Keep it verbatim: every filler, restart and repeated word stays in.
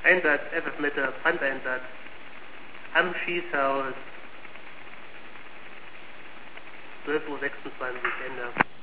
Einsatz, F F Mitte, Brandeinsatz am Schießhaus, zwölf Uhr sechsundzwanzig, Ende.